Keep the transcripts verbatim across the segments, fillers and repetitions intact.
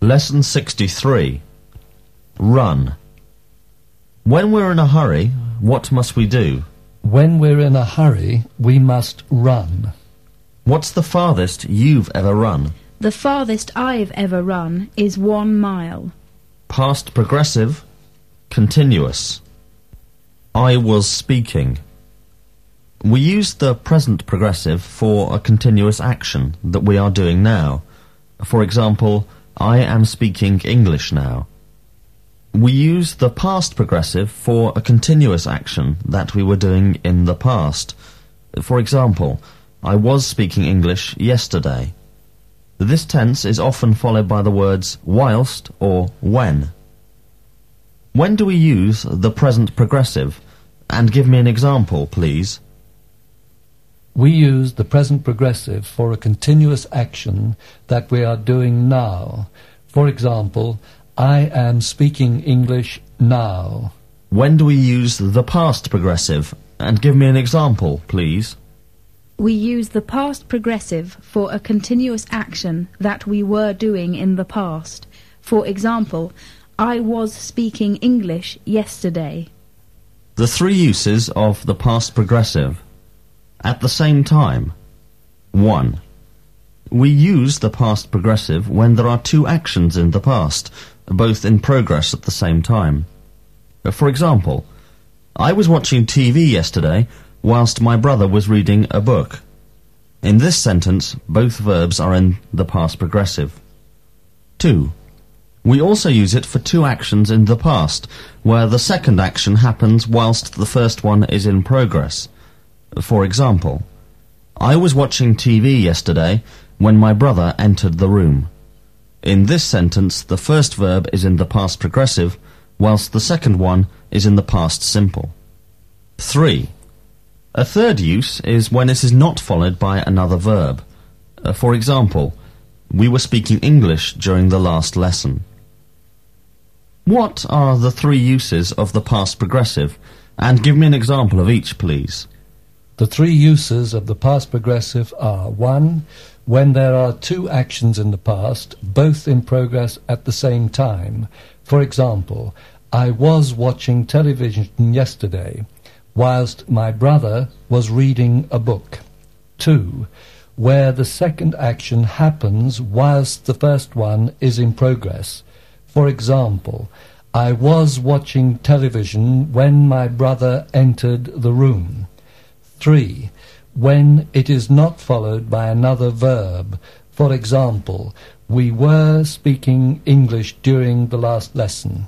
Lesson sixty-three. Run. When we're in a hurry, what must we do? When we're in a hurry, we must run. What's the farthest you've ever run? The farthest I've ever run is one mile. Past progressive, continuous. I was speaking. We use the present progressive for a continuous action that we are doing now. For example, I am speaking English now. We use the past progressive for a continuous action that we were doing in the past. For example, I was speaking English yesterday. This tense is often followed by the words whilst or when. When do we use the present progressive? And give me an example, please. We use the present progressive for a continuous action that we are doing now. For example, I am speaking English now. When do we use the past progressive? And give me an example, please. We use the past progressive for a continuous action that we were doing in the past. For example, I was speaking English yesterday. The three uses of the past progressive. At the same time. One. We use the past progressive when there are two actions in the past, both in progress at the same time. For example, I was watching T V yesterday whilst my brother was reading a book. In this sentence, both verbs are in the past progressive. Two. We also use it for two actions in the past, where the second action happens whilst the first one is in progress. For example, I was watching T V yesterday when my brother entered the room. In this sentence, the first verb is in the past progressive, whilst the second one is in the past simple. Three. A third use is when it is not followed by another verb. Uh, for example, we were speaking English during the last lesson. What are the three uses of the past progressive? And give me an example of each, please. The three uses of the past progressive are one, when there are two actions in the past, both in progress at the same time. For example, I was watching television yesterday, whilst my brother was reading a book. Two, where the second action happens whilst the first one is in progress. For example, I was watching television when my brother entered the room. Three, when it is not followed by another verb. For example, we were speaking English during the last lesson.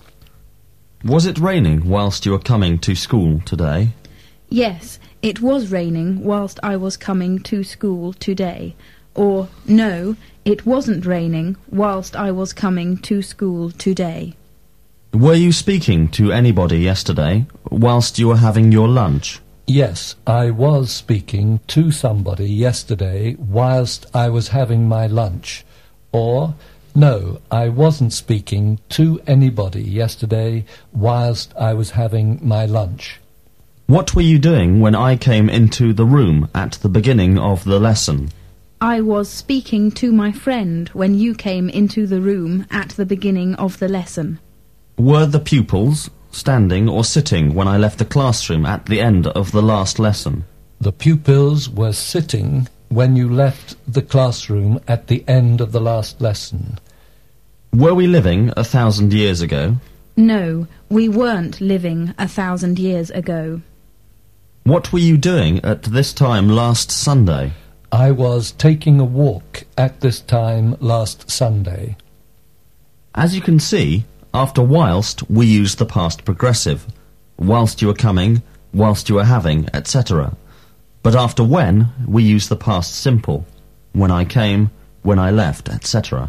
Was it raining whilst you were coming to school today? Yes, it was raining whilst I was coming to school today. Or, no, it wasn't raining whilst I was coming to school today. Were you speaking to anybody yesterday whilst you were having your lunch? Yes, I was speaking to somebody yesterday whilst I was having my lunch. Or, no, I wasn't speaking to anybody yesterday whilst I was having my lunch. What were you doing when I came into the room at the beginning of the lesson? I was speaking to my friend when you came into the room at the beginning of the lesson. Were the pupils standing or sitting when I left the classroom at the end of the last lesson? The pupils were sitting when you left the classroom at the end of the last lesson. Were we living a thousand years ago? No, we weren't living a thousand years ago. What were you doing at this time last Sunday? I was taking a walk at this time last Sunday. As you can see, after whilst we use the past progressive. Whilst you were coming, whilst you were having, et cetera. But after when, we use the past simple. When I came, when I left, et cetera.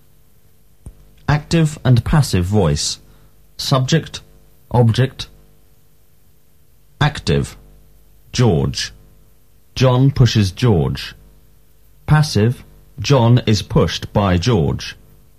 Active and passive voice. Subject, object. Active. George. John pushes George. Passive. John is pushed by George.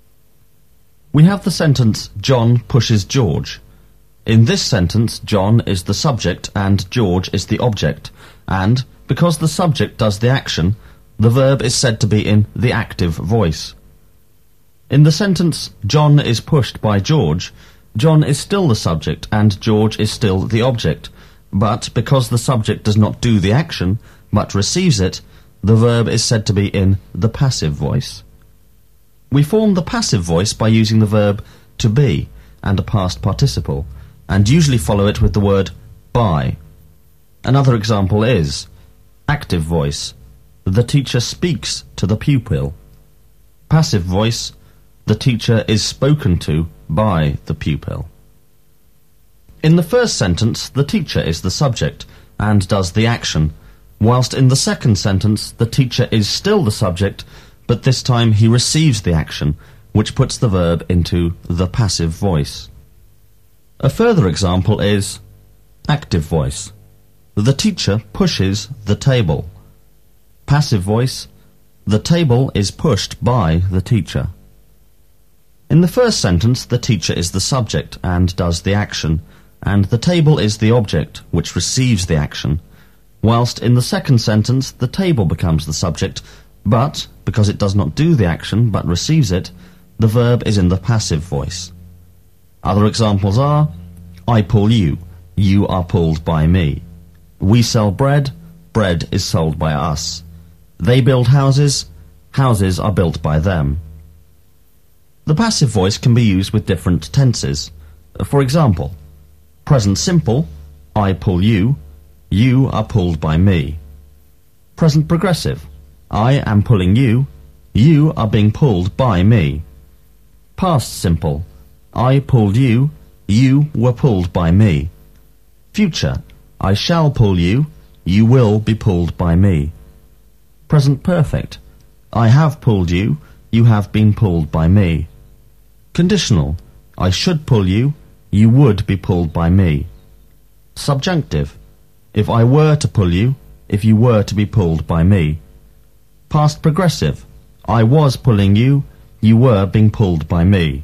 We have the sentence, John pushes George. In this sentence, John is the subject and George is the object. And, because the subject does the action, the verb is said to be in the active voice. In the sentence, John is pushed by George, John is still the subject and George is still the object, but because the subject does not do the action, but receives it, the verb is said to be in the passive voice. We form the passive voice by using the verb to be and a past participle, and usually follow it with the word by. Another example is active voice. The teacher speaks to the pupil. Passive voice. The teacher is spoken to by the pupil. In the first sentence, the teacher is the subject and does the action, whilst in the second sentence, the teacher is still the subject, but this time he receives the action, which puts the verb into the passive voice. A further example is active voice. The teacher pushes the table. Passive voice. The table is pushed by the teacher. In the first sentence, the teacher is the subject and does the action, and the table is the object, which receives the action, whilst in the second sentence, the table becomes the subject, but, because it does not do the action but receives it, the verb is in the passive voice. Other examples are, I pull you, you are pulled by me. We sell bread, bread is sold by us. They build houses, houses are built by them. The passive voice can be used with different tenses. For example, present simple, I pull you, you are pulled by me. Present progressive, I am pulling you, you are being pulled by me. Past simple, I pulled you, you were pulled by me. Future, I shall pull you, you will be pulled by me. Present perfect, I have pulled you, you have been pulled by me. Conditional, I should pull you, you would be pulled by me. Subjunctive, if I were to pull you, if you were to be pulled by me. Past progressive, I was pulling you, you were being pulled by me.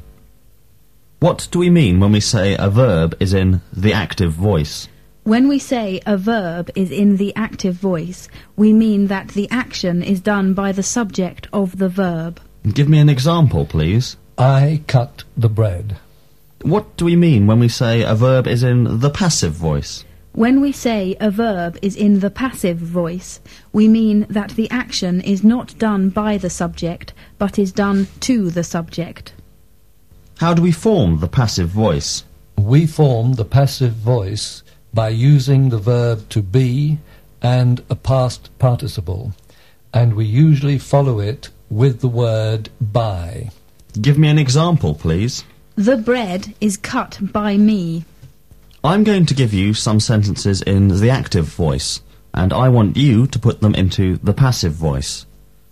What do we mean when we say a verb is in the active voice? When we say a verb is in the active voice, we mean that the action is done by the subject of the verb. Give me an example, please. I cut the bread. What do we mean when we say a verb is in the passive voice? When we say a verb is in the passive voice, we mean that the action is not done by the subject, but is done to the subject. How do we form the passive voice? We form the passive voice by using the verb to be and a past participle, and we usually follow it with the word by. Give me an example, please. The bread is cut by me. I'm going to give you some sentences in the active voice, and I want you to put them into the passive voice.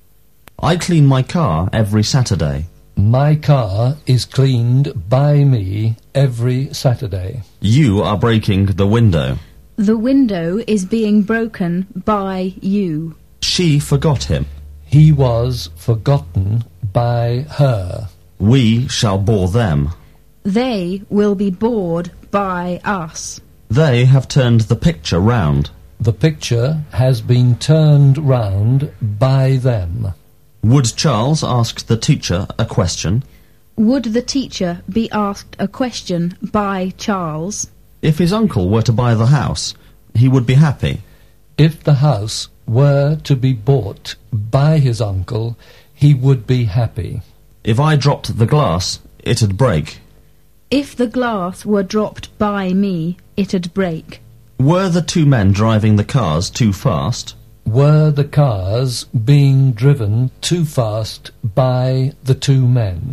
I clean my car every Saturday. My car is cleaned by me every Saturday. You are breaking the window. The window is being broken by you. She forgot him. He was forgotten by her. We shall bore them. They will be bored by us. They have turned the picture round. The picture has been turned round by them. Would Charles ask the teacher a question? Would the teacher be asked a question by Charles? If his uncle were to buy the house, he would be happy. If the house were to be bought by his uncle, he would be happy. If I dropped the glass, it'd break. If the glass were dropped by me, it'd break. Were the two men driving the cars too fast? Were the cars being driven too fast by the two men?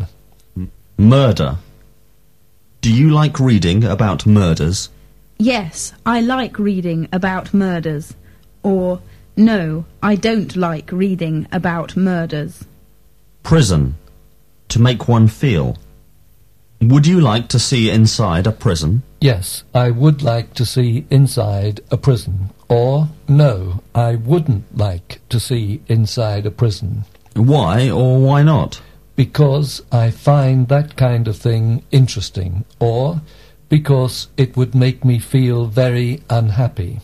Murder. Do you like reading about murders? Yes, I like reading about murders. Or, no, I don't like reading about murders. Prison. To make one feel. Would you like to see inside a prison? Yes, I would like to see inside a prison. Or, no, I wouldn't like to see inside a prison. Why or why not? Because I find that kind of thing interesting. Or, because it would make me feel very unhappy.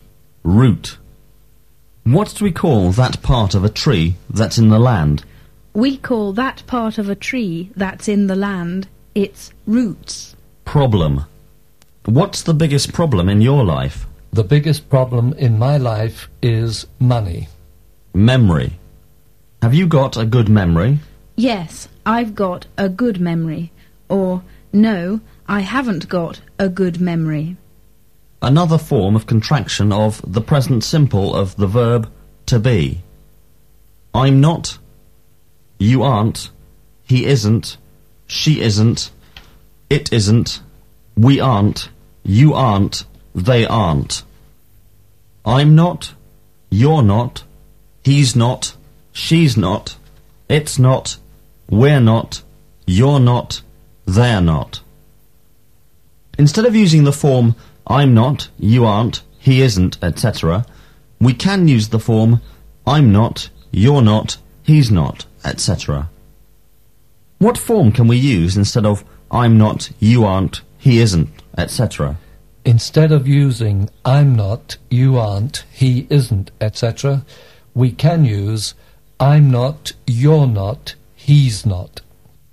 Root. What do we call that part of a tree that's in the land? We call that part of a tree that's in the land its roots. Problem. What's the biggest problem in your life? The biggest problem in my life is money. Memory. Have you got a good memory? Yes, I've got a good memory. Or, no, I haven't got a good memory. Another form of contraction of the present simple of the verb to be. I'm not, you aren't, he isn't, she isn't, it isn't, we aren't, you aren't, they aren't. I'm not, you're not, he's not, she's not, it's not, we're not, you're not, they're not. Instead of using the form I'm not, you aren't, he isn't, et cetera, we can use the form I'm not, you're not, he's not, et cetera. What form can we use instead of I'm not, you aren't, he isn't, et cetera? Instead of using I'm not, you aren't, he isn't, et cetera, we can use I'm not, you're not, he's not.